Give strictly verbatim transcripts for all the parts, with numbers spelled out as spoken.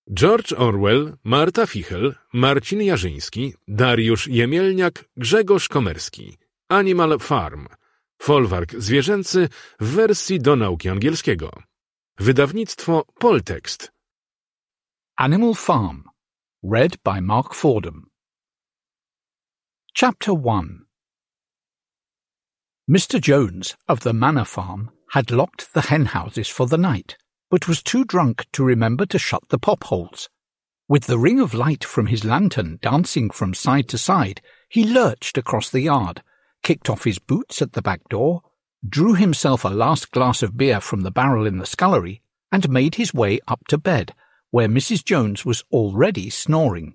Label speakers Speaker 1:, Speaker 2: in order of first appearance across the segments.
Speaker 1: George Orwell, Marta Fichel, Marcin Jarzyński, Dariusz Jemielniak, Grzegorz Komerski. Animal Farm. Folwark zwierzęcy w wersji do nauki angielskiego. Wydawnictwo Poltext.
Speaker 2: Animal Farm. Read by Mark Fordham. Chapter one. Mister Jones of the Manor Farm had locked the hen houses for the night, but was too drunk to remember to shut the pop-holes. With the ring of light from his lantern dancing from side to side, he lurched across the yard, kicked off his boots at the back door, drew himself a last glass of beer from the barrel in the scullery, and made his way up to bed, where Missus Jones was already snoring.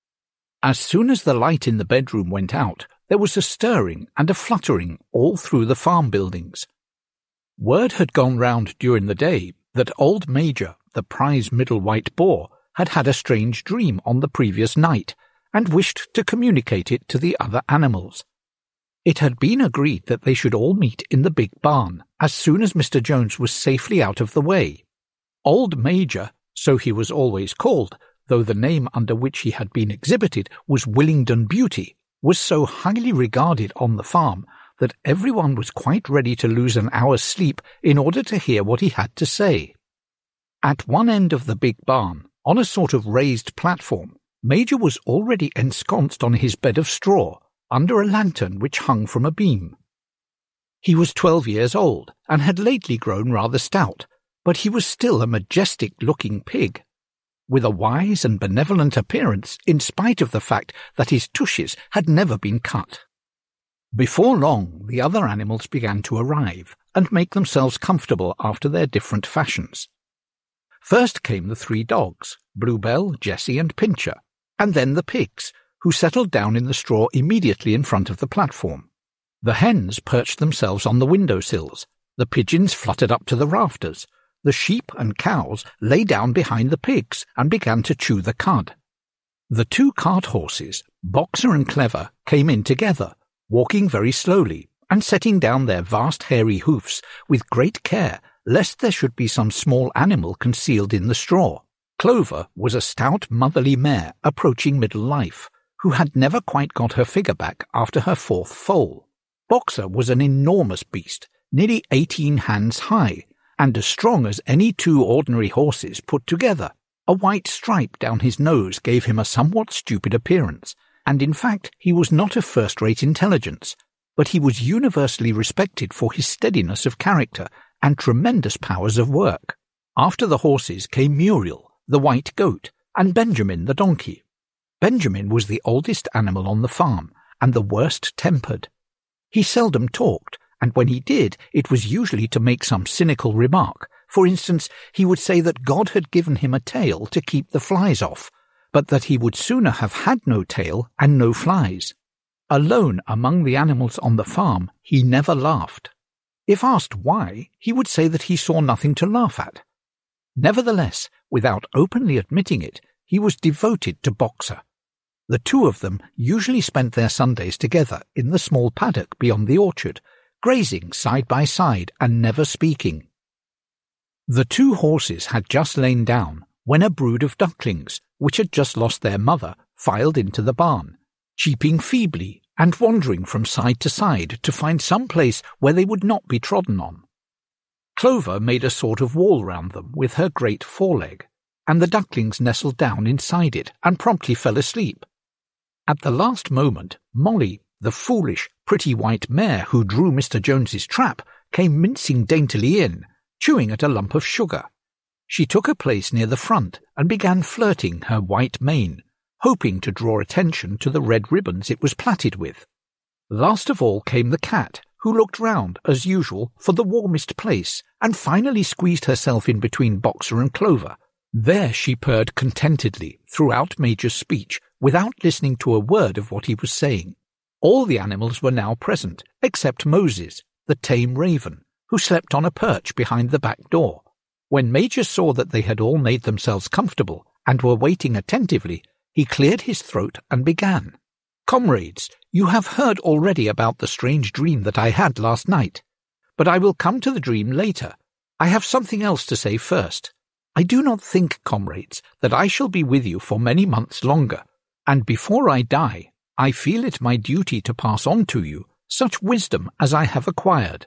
Speaker 2: As soon as the light in the bedroom went out, there was a stirring and a fluttering all through the farm buildings. Word had gone round during the day that old Major, the prize middle white boar, had had a strange dream on the previous night, and wished to communicate it to the other animals. It had been agreed that they should all meet in the big barn as soon as Mister Jones was safely out of the way. Old Major, so he was always called, though the name under which he had been exhibited was Willingdon Beauty, was so highly regarded on the farm that everyone was quite ready to lose an hour's sleep in order to hear what he had to say. At one end of the big barn, on a sort of raised platform, Major was already ensconced on his bed of straw, under a lantern which hung from a beam. He was twelve years old, and had lately grown rather stout, but he was still a majestic-looking pig, with a wise and benevolent appearance in spite of the fact that his tushes had never been cut. Before long the other animals began to arrive, and make themselves comfortable after their different fashions. First came the three dogs, Bluebell, Jessie, and Pincher, and then the pigs, who settled down in the straw immediately in front of the platform. The hens perched themselves on the window-sills, the pigeons fluttered up to the rafters, the sheep and cows lay down behind the pigs and began to chew the cud. The two cart horses, Boxer and Clever, came in together, walking very slowly, and setting down their vast hairy hoofs with great care, lest there should be some small animal concealed in the straw. Clover was a stout motherly mare approaching middle life, who had never quite got her figure back after her fourth foal. Boxer was an enormous beast, nearly eighteen hands high, and as strong as any two ordinary horses put together. A white stripe down his nose gave him a somewhat stupid appearance, and in fact he was not of first-rate intelligence, but he was universally respected for his steadiness of character and tremendous powers of work. After the horses came Muriel, the white goat, and Benjamin the donkey. Benjamin was the oldest animal on the farm, and the worst-tempered. He seldom talked, and when he did, it was usually to make some cynical remark. For instance, he would say that God had given him a tail to keep the flies off, but that he would sooner have had no tail and no flies. Alone among the animals on the farm, he never laughed. If asked why, he would say that he saw nothing to laugh at. Nevertheless, without openly admitting it, he was devoted to Boxer. The two of them usually spent their Sundays together in the small paddock beyond the orchard, grazing side by side and never speaking. The two horses had just lain down when a brood of ducklings, which had just lost their mother, filed into the barn, cheeping feebly and wandering from side to side to find some place where they would not be trodden on. Clover made a sort of wall round them with her great foreleg, and the ducklings nestled down inside it and promptly fell asleep. At the last moment, Molly, the foolish, pretty white mare who drew Mister Jones's trap, came mincing daintily in, chewing at a lump of sugar. She took a place near the front and began flirting her white mane, hoping to draw attention to the red ribbons it was plaited with. Last of all came the cat, who looked round, as usual, for the warmest place, and finally squeezed herself in between Boxer and Clover. There she purred contentedly throughout Major's speech, without listening to a word of what he was saying. All the animals were now present, except Moses, the tame raven, who slept on a perch behind the back door. When Major saw that they had all made themselves comfortable and were waiting attentively, he cleared his throat and began. "Comrades, you have heard already about the strange dream that I had last night, but I will come to the dream later. I have something else to say first. I do not think, comrades, that I shall be with you for many months longer, and before I die, I feel it my duty to pass on to you such wisdom as I have acquired.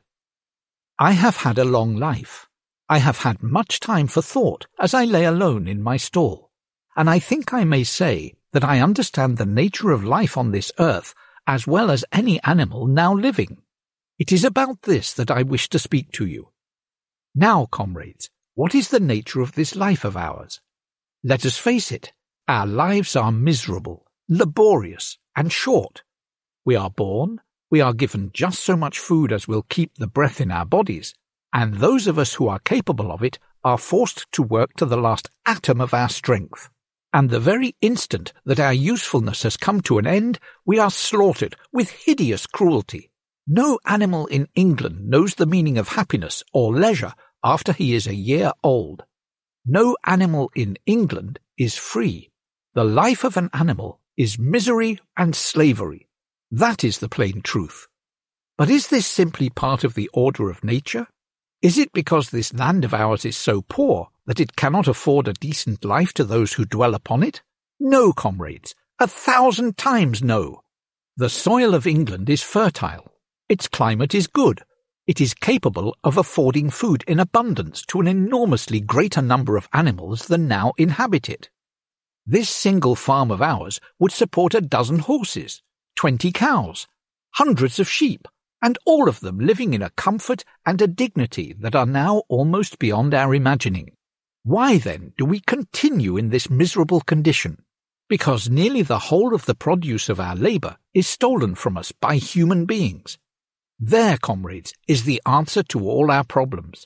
Speaker 2: I have had a long life. I have had much time for thought as I lay alone in my stall, and I think I may say that I understand the nature of life on this earth as well as any animal now living. It is about this that I wish to speak to you. Now, comrades, what is the nature of this life of ours? Let us face it, our lives are miserable, laborious, and short. We are born, we are given just so much food as will keep the breath in our bodies, and those of us who are capable of it are forced to work to the last atom of our strength. And the very instant that our usefulness has come to an end, we are slaughtered with hideous cruelty. No animal in England knows the meaning of happiness or leisure after he is a year old. No animal in England is free. The life of an animal is misery and slavery. That is the plain truth. But is this simply part of the order of nature? Is it because this land of ours is so poor that it cannot afford a decent life to those who dwell upon it? No, comrades, a thousand times no. The soil of England is fertile. Its climate is good. It is capable of affording food in abundance to an enormously greater number of animals than now inhabit it. This single farm of ours would support a dozen horses, twenty cows, hundreds of sheep, and all of them living in a comfort and a dignity that are now almost beyond our imagining. Why, then, do we continue in this miserable condition? Because nearly the whole of the produce of our labour is stolen from us by human beings. There, comrades, is the answer to all our problems.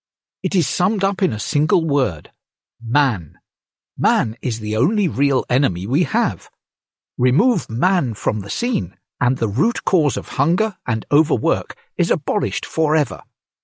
Speaker 2: It is summed up in a single word: man. Man is the only real enemy we have. Remove man from the scene, and the root cause of hunger and overwork is abolished forever.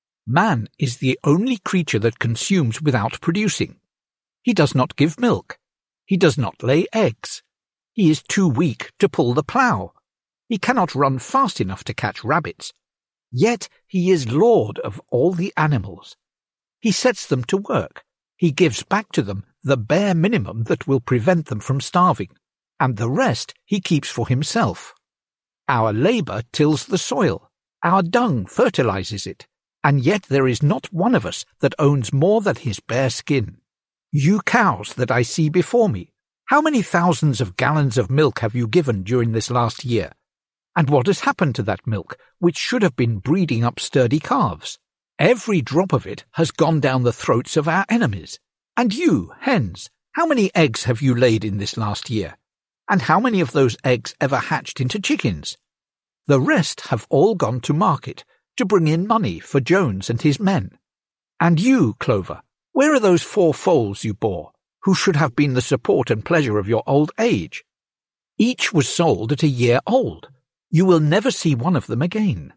Speaker 2: Man is the only creature that consumes without producing. He does not give milk. He does not lay eggs. He is too weak to pull the plough. He cannot run fast enough to catch rabbits. Yet he is lord of all the animals. He sets them to work. He gives back to them the bare minimum that will prevent them from starving, and the rest he keeps for himself. Our labour tills the soil, our dung fertilizes it, and yet there is not one of us that owns more than his bare skin. You cows that I see before me, how many thousands of gallons of milk have you given during this last year? And what has happened to that milk, which should have been breeding up sturdy calves? Every drop of it has gone down the throats of our enemies. And you, hens, how many eggs have you laid in this last year? And how many of those eggs ever hatched into chickens? The rest have all gone to market, to bring in money for Jones and his men. And you, Clover, where are those four foals you bore, who should have been the support and pleasure of your old age? Each was sold at a year old. You will never see one of them again.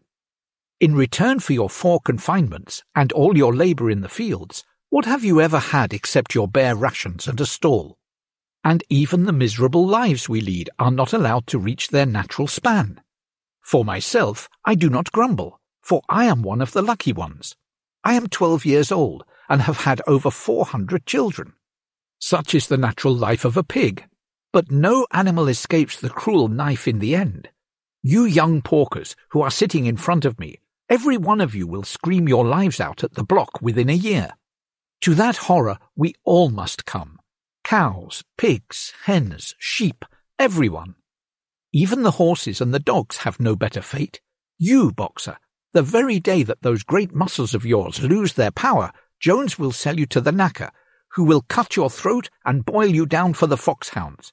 Speaker 2: In return for your four confinements and all your labour in the fields, what have you ever had except your bare rations and a stall? And even the miserable lives we lead are not allowed to reach their natural span. For myself, I do not grumble, for I am one of the lucky ones. I am twelve years old and have had over four hundred children. Such is the natural life of a pig, but no animal escapes the cruel knife in the end. You young porkers who are sitting in front of me, every one of you will scream your lives out at the block within a year. To that horror we all must come. Cows, pigs, hens, sheep, everyone. Even the horses and the dogs have no better fate. You, Boxer, the very day that those great muscles of yours lose their power, Jones will sell you to the knacker, who will cut your throat and boil you down for the foxhounds.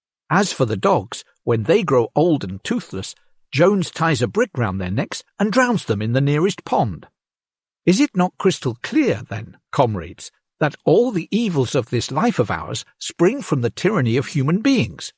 Speaker 2: As for the dogs, when they grow old and toothless, Jones ties a brick round their necks and drowns them in the nearest pond. Is it not crystal clear, then, comrades, that all the evils of this life of ours spring from the tyranny of human beings?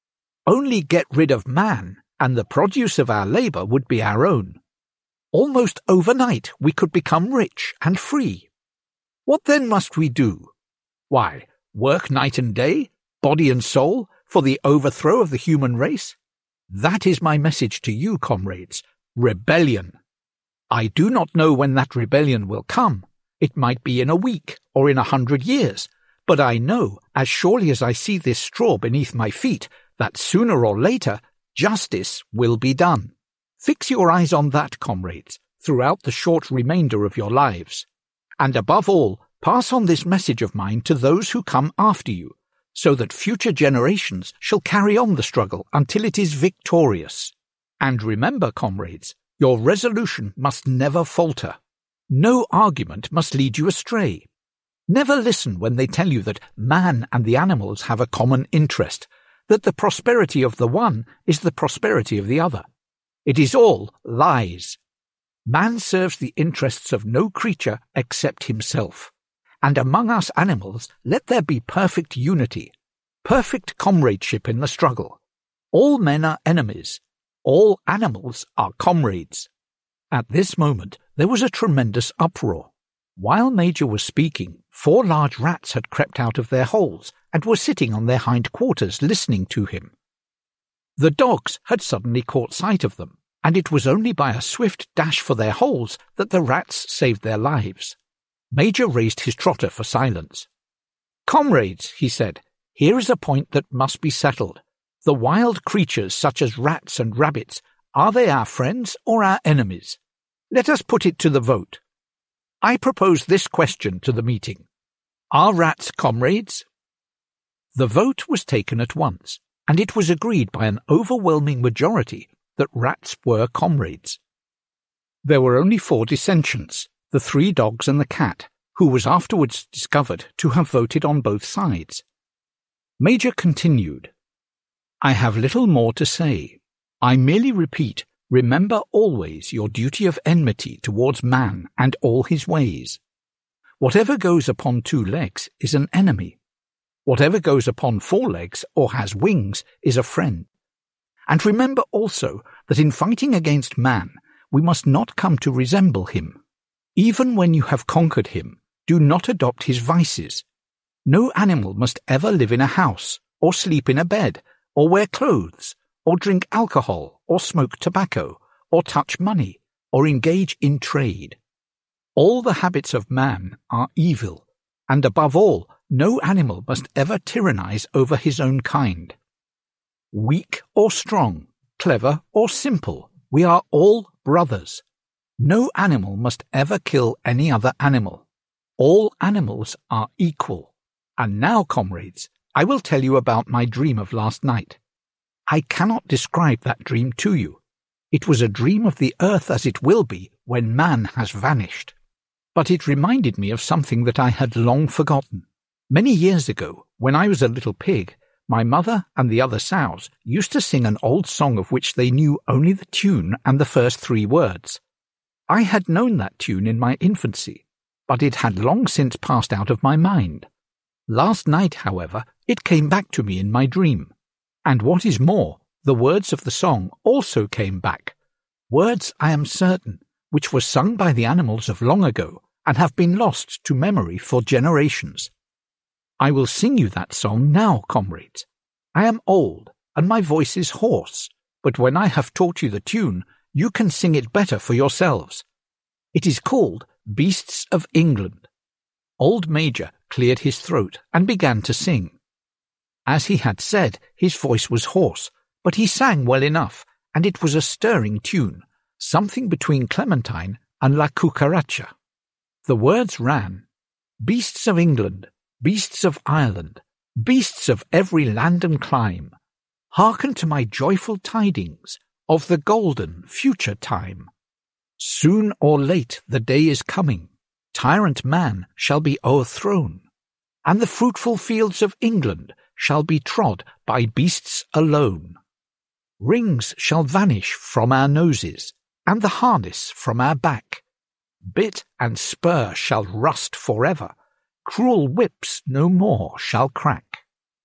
Speaker 2: Only get rid of man, and the produce of our labour would be our own. Almost overnight we could become rich and free. What then must we do? Why, work night and day, body and soul, for the overthrow of the human race? That is my message to you, comrades. Rebellion. I do not know when that rebellion will come, It might be in a week or in a hundred years, but I know, as surely as I see this straw beneath my feet, that sooner or later justice will be done. Fix your eyes on that, comrades, throughout the short remainder of your lives. And above all, pass on this message of mine to those who come after you, so that future generations shall carry on the struggle until it is victorious. And remember, comrades, your resolution must never falter. No argument must lead you astray. Never listen when they tell you that man and the animals have a common interest, that the prosperity of the one is the prosperity of the other. It is all lies. Man serves the interests of no creature except himself. And among us animals let there be perfect unity, perfect comradeship in the struggle. All men are enemies. All animals are comrades. At this moment there was a tremendous uproar. While Major was speaking, four large rats had crept out of their holes and were sitting on their hind quarters listening to him. The dogs had suddenly caught sight of them, and it was only by a swift dash for their holes that the rats saved their lives. Major raised his trotter for silence. "Comrades," he said, "here is a point that must be settled. The wild creatures such as rats and rabbits, are they our friends or our enemies? Let us put it to the vote. I propose this question to the meeting. Are rats comrades?" The vote was taken at once, and it was agreed by an overwhelming majority that rats were comrades. There were only four dissentients, the three dogs and the cat, who was afterwards discovered to have voted on both sides. Major continued, "I have little more to say. I merely repeat, remember always your duty of enmity towards man and all his ways. Whatever goes upon two legs is an enemy. Whatever goes upon four legs or has wings is a friend. And remember also that in fighting against man, we must not come to resemble him. Even when you have conquered him, do not adopt his vices. No animal must ever live in a house, or sleep in a bed, or wear clothes, or drink alcohol, or smoke tobacco, or touch money, or engage in trade. All the habits of man are evil, and above all, no animal must ever tyrannize over his own kind. Weak or strong, clever or simple, we are all brothers. No animal must ever kill any other animal. All animals are equal. And now, comrades, I will tell you about my dream of last night. I cannot describe that dream to you. It was a dream of the earth as it will be when man has vanished. But it reminded me of something that I had long forgotten. Many years ago, when I was a little pig, my mother and the other sows used to sing an old song of which they knew only the tune and the first three words. I had known that tune in my infancy, but it had long since passed out of my mind. Last night, however, it came back to me in my dream. And what is more, the words of the song also came back. Words, I am certain, which were sung by the animals of long ago and have been lost to memory for generations. I will sing you that song now, comrades. I am old, and my voice is hoarse, but when I have taught you the tune, you can sing it better for yourselves. It is called Beasts of England. Old Major cleared his throat and began to sing. As he had said, his voice was hoarse, but he sang well enough, and it was a stirring tune, something between Clementine and La Cucaracha. The words ran, "Beasts of England, beasts of Ireland, beasts of every land and clime, hearken to my joyful tidings of the golden future time. Soon or late the day is coming, tyrant man shall be o'erthrown, and the fruitful fields of England shall be trod by beasts alone. Rings shall vanish from our noses, and the harness from our back. Bit and spur shall rust forever, cruel whips no more shall crack.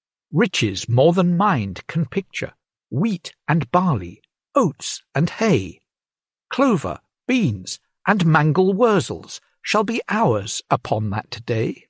Speaker 2: Riches more than mind can picture, wheat and barley, oats and hay, clover, beans, and mangel wurzels shall be ours upon that day.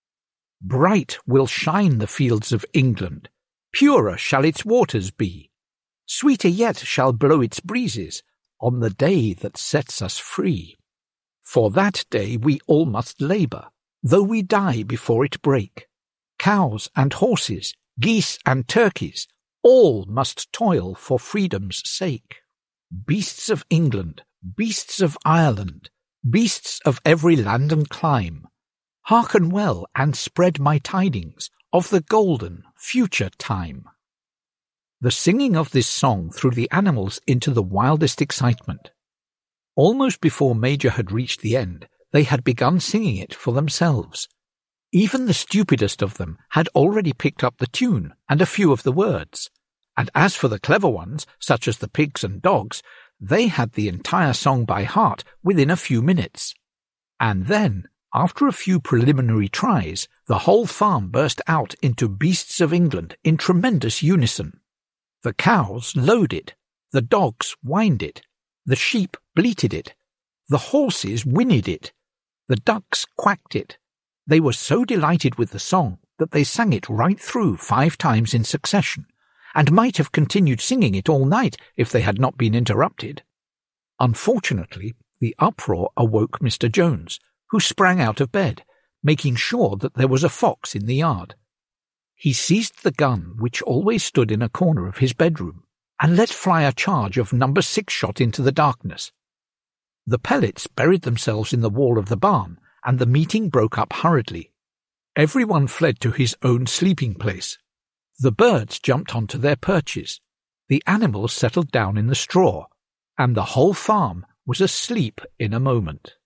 Speaker 2: Bright will shine the fields of England, purer shall its waters be, sweeter yet shall blow its breezes on the day that sets us free. For that day we all must labour, though we die before it break. Cows and horses, geese and turkeys, all must toil for freedom's sake. Beasts of England, beasts of Ireland, beasts of every land and clime, hearken well and spread my tidings of the golden future time. The singing of this song threw the animals into the wildest excitement. Almost before Major had reached the end, they had begun singing it for themselves. Even the stupidest of them had already picked up the tune and a few of the words, and as for the clever ones, such as the pigs and dogs, they had the entire song by heart within a few minutes. And then, after a few preliminary tries, the whole farm burst out into Beasts of England in tremendous unison. The cows lowed it, the dogs whined it, the sheep bleated it, the horses whinnied it, the ducks quacked it. They were so delighted with the song that they sang it right through five times in succession, and might have continued singing it all night if they had not been interrupted. Unfortunately, the uproar awoke Mister Jones, who sprang out of bed, making sure that there was a fox in the yard. He seized the gun which always stood in a corner of his bedroom, and let fly a charge of number six shot into the darkness. The pellets buried themselves in the wall of the barn, and the meeting broke up hurriedly. Everyone fled to his own sleeping place. The birds jumped onto their perches, the animals settled down in the straw, and the whole farm was asleep in a moment.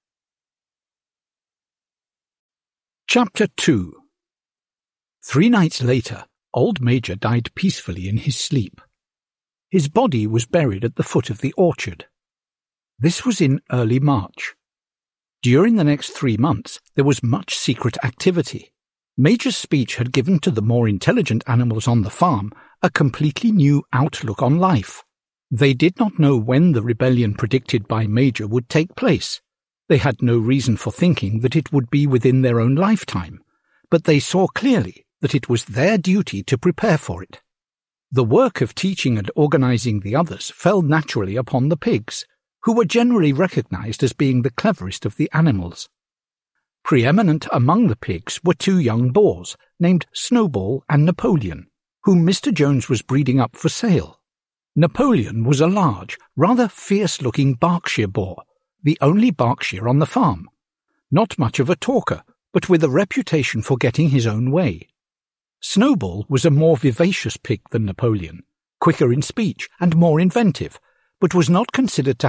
Speaker 2: Chapter two. Three nights later, old Major died peacefully in his sleep. His body was buried at the foot of the orchard. This was in early March. During the next three months, there was much secret activity. Major's speech had given to the more intelligent animals on the farm a completely new outlook on life. They did not know when the rebellion predicted by Major would take place. They had no reason for thinking that it would be within their own lifetime, but they saw clearly that it was their duty to prepare for it. The work of teaching and organizing the others fell naturally upon the pigs, who were generally recognized as being the cleverest of the animals. Preeminent among the pigs were two young boars, named Snowball and Napoleon, whom Mister Jones was breeding up for sale. Napoleon was a large, rather fierce-looking Berkshire boar, the only Berkshire on the farm. Not much of a talker, but with a reputation for getting his own way. Snowball was a more vivacious pig than Napoleon, quicker in speech and more inventive, but was not considered to